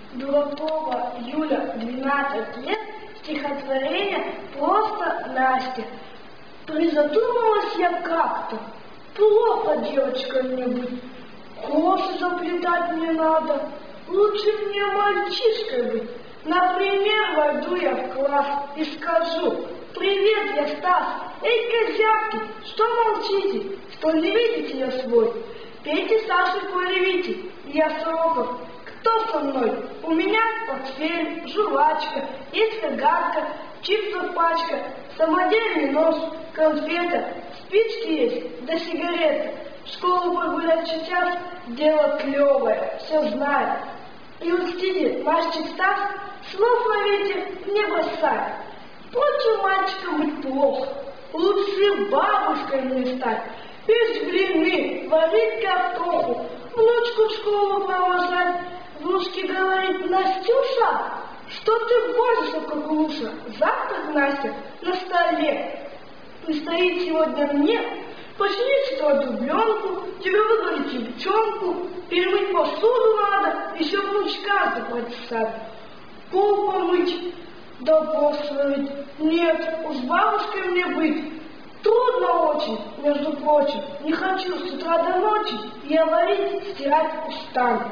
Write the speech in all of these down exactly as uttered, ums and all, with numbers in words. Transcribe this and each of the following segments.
Дуракова Юля, двенадцать лет, стихотворение «Просто Настя». Призадумалась я как-то, плохо девочкой мне быть, косы заплетать мне надо, лучше мне мальчишкой быть. Например, войду я в класс и скажу: «Привет, я Стас, эй, козявки, что молчите, что не видите я свой? Пейте Саши, ревите, я Сороков, кто со мной? У меня портфель, жвачка, есть каганка, чипсов пачка, самодельный нож, конфета, спички есть, да сигарета. В школу прогулять сейчас дело клевое, все знаю. И учтите, мальчик Стас слов на ветер не бросает. Впрочем, мальчиком быть плохо, лучше бабушкой мне стать. Печь блины, варить картоху, внучку в школу провожать. Внучке говорит: «Настюша, что ты возишься, как луша? Завтрак, Настя, на столе. Предстоит сегодня мне починить твою дубленку, тебе выговорить девчонку, перемыть посуду надо, еще внучка запрацать, пол помыть, да посварить. Нет, уж бабушкой мне быть трудно очень, между прочим, не хочу с утра до ночи, я варить, стирать устану.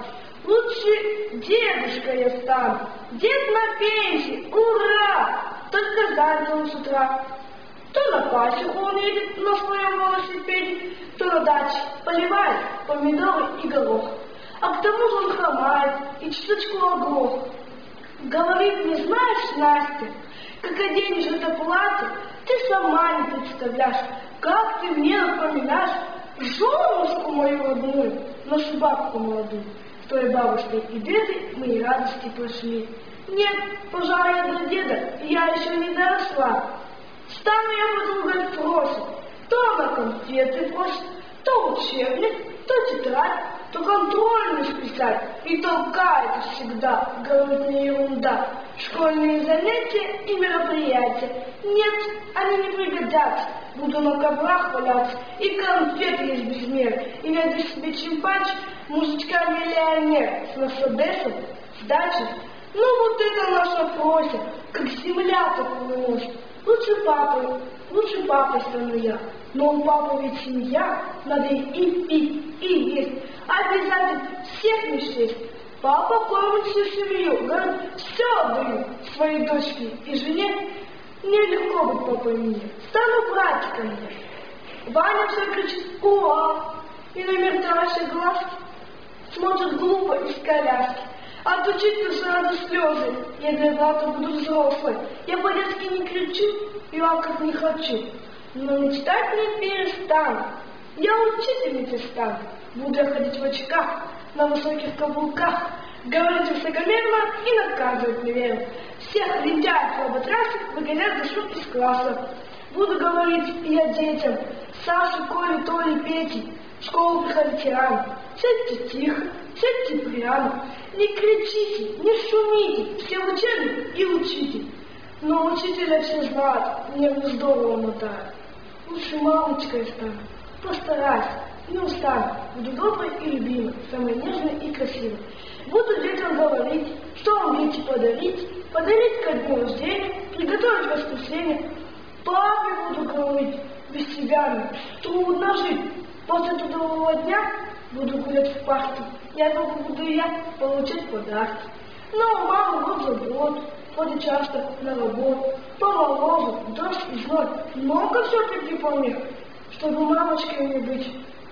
Лучше дедушка я стану, дед на пенсии, ура! Только занят он с утра. То на пасеку он едет на своем велосипеде, то на даче поливает помидоры и горох. А к тому же он хромает и чуточку оглох. Говорит: «Не знаешь, Настя, как оденешь это платье, ты сама не представляешь, как ты мне напоминаешь женушку мою родную, нашу бабку молодую. С твоей бабушкой и дедой мои радости прошли. Нет, пожалуй, я до деда я еще не доросла. Стану я подругой в прошлом, то на конфеты просит, то учебник, то тетрадь, то контрольную писать, и толкает всегда, говорит мне ерунда. Школьные занятия и мероприятия, нет, они не пригодятся. Буду на коврах валяться, и конфеты есть без меры, и найду себе чимпач, мужичка-миллионер с мерседесом, с дачей. Ну вот это наша Фрося, как земля так носит. Лучше папой, лучше папой стану я. Но у папы ведь семья, надо и пить, и есть. Обязательно всех не счесть. Папа кормит всю семью, говорит: все отдаю своей дочке и жене. Мне легко быть папой мне, стану братиком я. Ваня все кричит: «Уа!» И на мертвящий глаз смотрит глупо из коляски. Отучиться сразу слезы, я для брата буду взрослой. Я по-детски не кричу и лакать не хочу, но мечтать не перестану. Я учительницей стану, буду я ходить в очках, на высоких каблуках, говорить высокомерно и наказывать неверно. Всех лентяев лоботрясов выгонять за шум из класса. Буду говорить я детям: Саше, Коле, Толе, Пете, в школу приходите рано. Сядьте тихо, сядьте прямо, не кричите, не шумите, все в учебник и учите. Но учителя все знают, мне не здорово мотают. Лучше мамочкой стану, постарайся, не устану, буду доброй и любимой, самой нежной и красивой. Буду детям говорить, что вам дети подарить, подарить ко дню рождения, приготовить воскресенье. Папе буду говорить: без тебя мне трудно жить. После трудового дня буду гулять в парке, я буду я получать подарки. Но у мамы вот забот, ходит часто на работу, по морозу, дождь и зной. Много все-таки помню, чтобы мамочкой мне быть.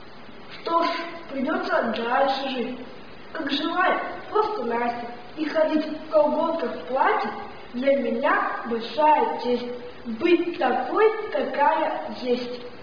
Что ж, придется дальше жить, как живая, просто Настя. И ходить в колготках в платье для меня большая честь. Быть такой, какая есть.